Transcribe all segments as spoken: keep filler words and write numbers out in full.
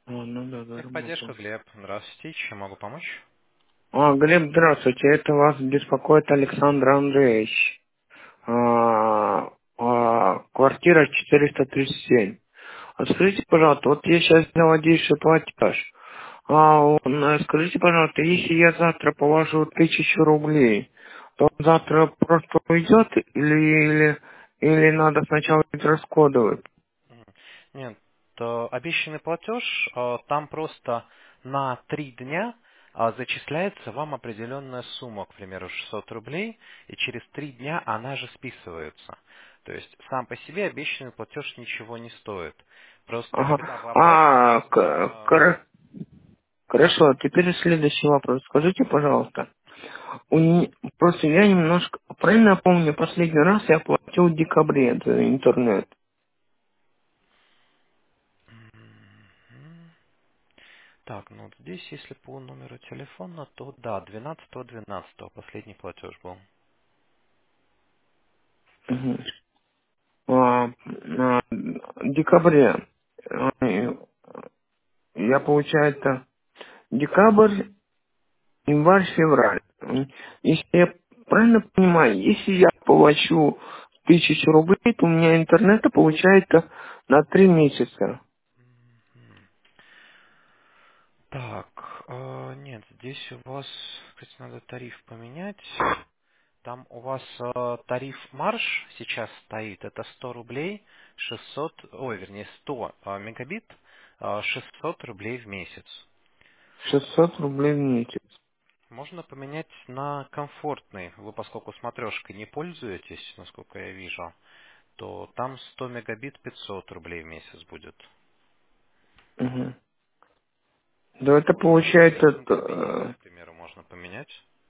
А, ну да, Техподдержка, доработал. Глеб. Здравствуйте. Чем могу помочь? А, Глеб, здравствуйте. Это вас беспокоит Александр Андреевич. А, а, квартира четыреста тридцать семь. А скажите, пожалуйста, вот я сейчас взял одейший платеж. А, он, э, скажите, пожалуйста, если я завтра положу тысячу рублей, то он завтра просто уйдет или, или, или надо сначала это расходовать? Мгм. Нет, то обещанный платеж, э, там просто на три дня э, зачисляется вам определенная сумма, к примеру, шестьсот рублей, и через три дня она же списывается. То есть сам по себе обещанный платеж ничего не стоит. Просто Ага. когда вы оплачиваете, А, к- нужно... кор- хорошо, теперь следующий вопрос. Скажите, пожалуйста, У не- Просто я немножко... Правильно я помню, последний раз я платил в декабре за интернет. Мгм. Так, ну вот здесь, если по номеру телефона, то да, двенадцатого двенадцатого последний платеж был. Мгм. А, а, в декабре. А, Я, получается, декабрь, январь, февраль. Если я правильно понимаю, если я плачу тысячу рублей, то у меня интернета получается на три месяца. Так, э, нет, здесь у вас, кстати, надо тариф поменять. Там у вас э, тариф марш сейчас стоит, это сто рублей, шестьсот, ой, вернее, сто э, мегабит, э, шестьсот рублей в месяц. шестьсот рублей в месяц. Можно поменять на комфортный. Вы, поскольку смотрешкой не пользуетесь, насколько я вижу, то там сто мегабит пятьсот рублей в месяц будет. Мгм. Да это Или на получается... семейном кабинете, э, к примеру, можно поменять.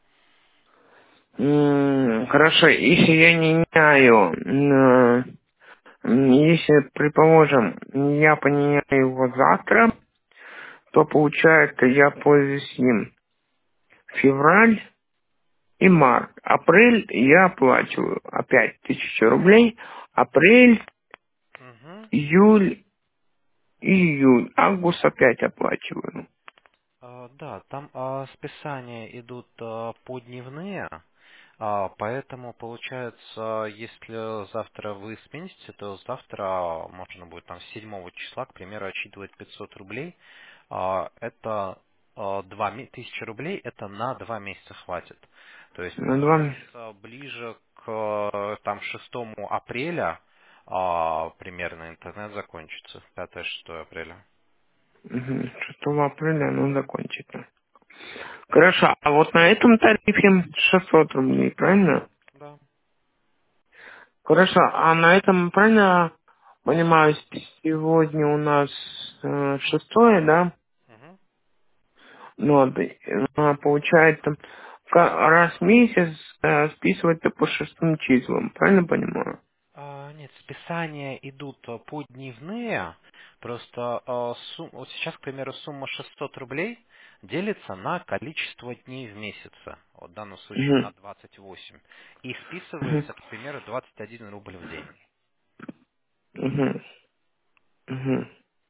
М, Хорошо, если я не меняю, м, м, если, предположим, я поменяю его завтра, то получается, я пользуюсь им февраль и март. Апрель я оплачиваю опять тысячу рублей. Апрель, Мгм. июль, июль, август опять оплачиваю. А, Да, там а, списания идут а, по дневные, а, поэтому получается, если завтра вы смените, то завтра можно будет там с седьмого числа, к примеру, отчитывать пятьсот рублей. А, Это а, два ме- тысячи рублей, это на два месяца хватит. То есть На два м- получается ближе к э, там шестому апреля а, примерно интернет закончится, пятое-шестое апреля. мгм, шестого апреля оно закончится. Хорошо, а вот на этом тарифе шестьсот рублей, правильно? Да. Хорошо, а на этом, правильно понимаю, сегодня у нас э, шестое, да? Мгм. Ну, вот, э, получается, ка- раз в месяц э, списывать-то по шестым числам, правильно понимаю? А, Нет, списания идут э, по дневные. Просто э, сум- вот сейчас, к примеру, сумма шестьсот рублей делится на количество дней в месяце. Вот в данном случае на Мгм, двадцать восемь. И мгм, списывается, к примеру, двадцать один рубль в день. мгм, мгм,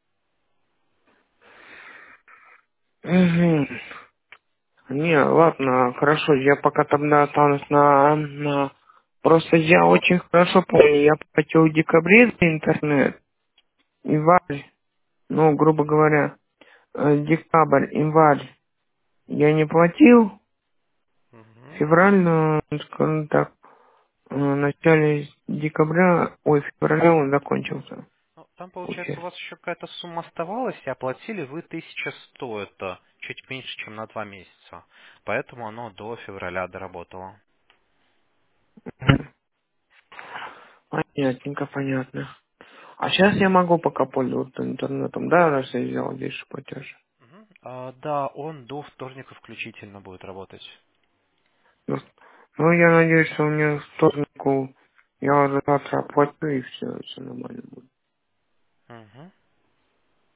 мгм. Не, ладно, хорошо, я пока тогда останусь на, на... Просто я очень хорошо помню, я платил в декабре за интернет, январь, ну, грубо говоря, э, декабрь, январь я не платил, Мгм. февраль, ну, скажем так, э, в начале декабря, ой, февраля он закончился. Ну, там, получается, у Получается. вас еще какая-то сумма оставалась, и оплатили вы тысяча сто, это чуть меньше, чем на два месяца. Поэтому оно до февраля доработало. Мгм. Понятненько, понятно. А сейчас я могу пока пользоваться интернетом, да, раз я сделал здесь платеж. Мгм. А, да, он до вторника включительно будет работать. Ну, ну, я надеюсь, что у меня вторнику я уже завтра оплачу и все, все нормально будет. Мгм.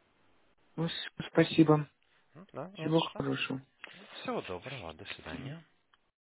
Ну, с- спасибо. Ну, да, не за Всего что. хорошего. Всего доброго, до свидания.